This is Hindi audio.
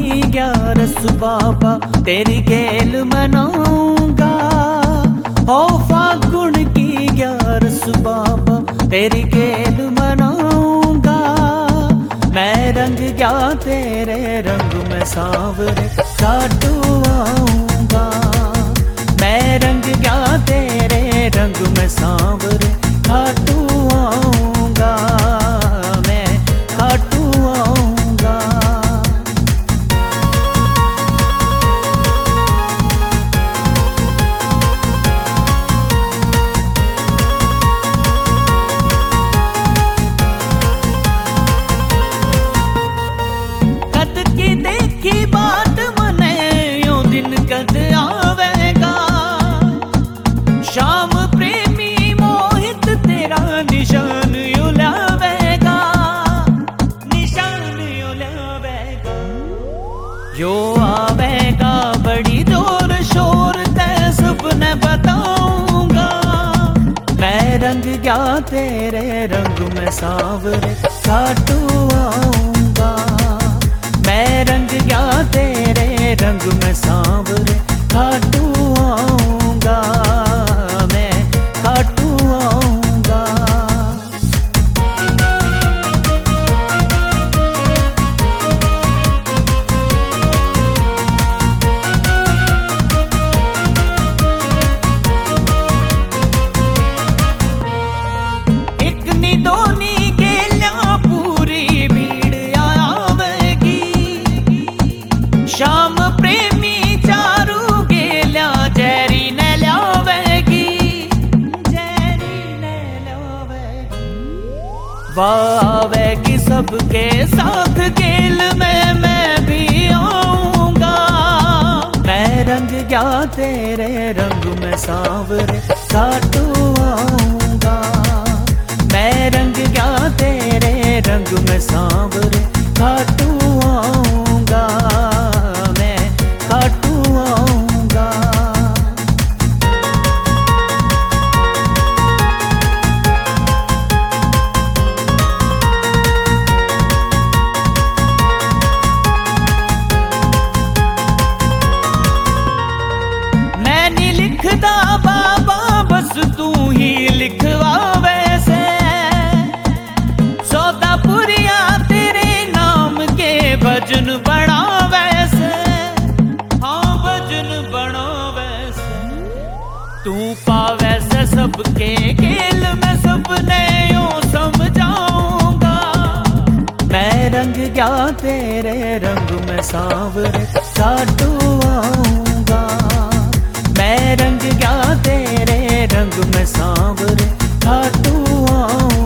की 11 बाबा तेरी गेल मनाऊंगा। हो फागुन की 11 बाबा तेरी गेल मनाऊंगा। मैं रंग गया तेरे रंग में सांवरे काटू आऊंगा। मैं रंग गया तेरे रंग में सांवरे काटू आऊंगा। मैं काटू आऊंगा। कद की देखी बात मने यूं दिन कद आवेगा। शाम प्रेमी मोहित तेरा निशान यूं लावेगा। निशान यूं लावेगा। यो आवेगा बड़ी जोर शोर ते सबने बताऊंगा। मैं रंग गया तेरे रंग में सांवरे काटू आऊंगा। मैं रंग गया तेरे रंग में सांवरे काटू आऊंगा। मैं काटू आऊंगा। एक नी दो नी गेल्या पूरी भीड़ आवेगी। शाम प्रेमी चारू गेल्या जैरी न लावेगी। जैरी न लावेगी। वावेगी सबके साथ गेल में मैं भी आऊंगा। मैं रंग गया तेरे रंग में सांवरे काटू आऊंगा। मैं रंग गया तेरे रंग में सांवरे काटू आऊंगा। मैं काटू आऊंगा। मैं नहीं लिखदा बाबा बस तू ही लिखवा वैसे। सौदापुरिया तेरे नाम के भजन बना वैसे। हाँ भजन बना वैसे। तू पावे से सबके खेल में सबने यूं समझाऊंगा। मैं रंग गया तेरे रंग में सांवरे काटू आऊंगा। मैं रंग गया तेरे रंग में सांवरे काटू आऊंगा।